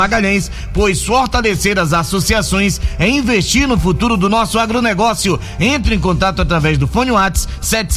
Magalhães, pois fortalecer as associações é investir no futuro do nosso agronegócio. Entre em contato através do fone WhatsApp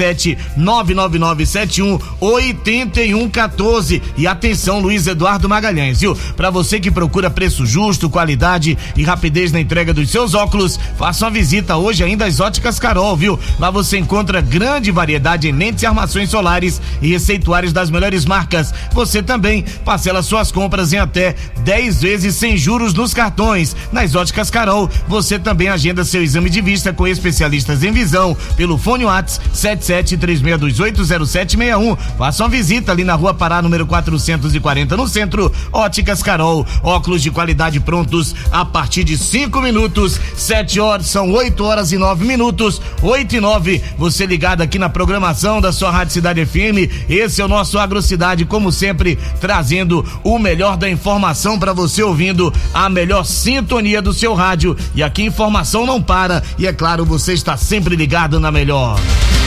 77999718114. E atenção, Luiz Eduardo Magalhães, viu? Para você que procura preço justo, qualidade e rapidez na entrega dos seus óculos, faça uma visita hoje ainda às Óticas Carol, viu? Lá você encontra grande variedade em lentes e armações solares e receituários das melhores marcas. Você também parcela suas compras em até 10 vezes sem juros nos cartões. Nas Óticas Carol, você também agenda seu exame de vista com especialistas em visão pelo fone WhatsApp 7736280761. Faça uma visita ali na Rua Pará, número 440, no centro. Óticas Carol, óculos de qualidade prontos a partir de 5 minutos. 7 horas, são 8 horas e 9 minutos. 8 e 9, você ligado aqui na programação da sua Rádio Cidade FM. Esse é o nosso Agrocidade, como sempre, trazendo o melhor da informação para você, ouvindo a melhor sintonia do seu rádio. E aqui informação não para, e é claro, você está sempre ligado na melhor.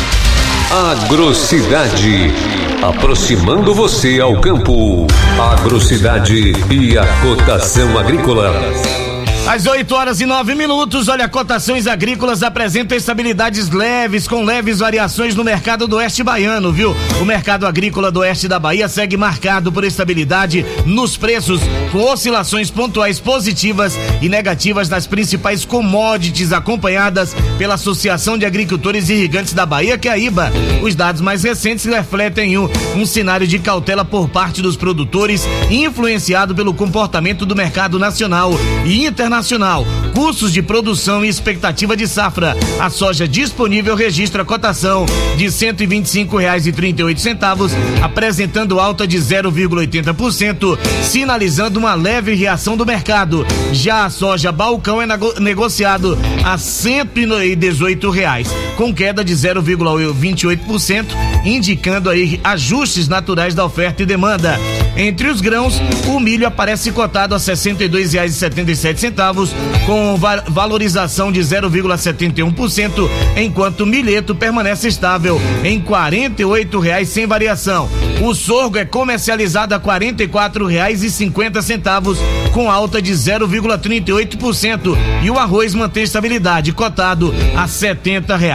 Agrocidade, aproximando você ao campo. Agrocidade e a cotação agrícola. Às 8 horas e 9 minutos, olha, cotações agrícolas apresentam estabilidades leves, com leves variações no mercado do oeste baiano, viu? O mercado agrícola do oeste da Bahia segue marcado por estabilidade nos preços, com oscilações pontuais positivas e negativas das principais commodities, acompanhadas pela Associação de Agricultores Irrigantes da Bahia, que é a IBA. Os dados mais recentes refletem um cenário de cautela por parte dos produtores, influenciado pelo comportamento do mercado nacional e internacional, custos de produção e expectativa de safra. A soja disponível registra cotação de R$125,38, apresentando alta de 0,80%, sinalizando uma leve reação do mercado. Já a soja balcão é negociado a R$118, com queda de 0,28%, indicando aí ajustes naturais da oferta e demanda. Entre os grãos, o milho aparece cotado a R$62,77, com valorização de 0,71%, enquanto o milheto permanece estável em R$48 sem variação. O sorgo é comercializado a R$44,50, com alta de 0,38%, e o arroz mantém estabilidade, cotado a R$70.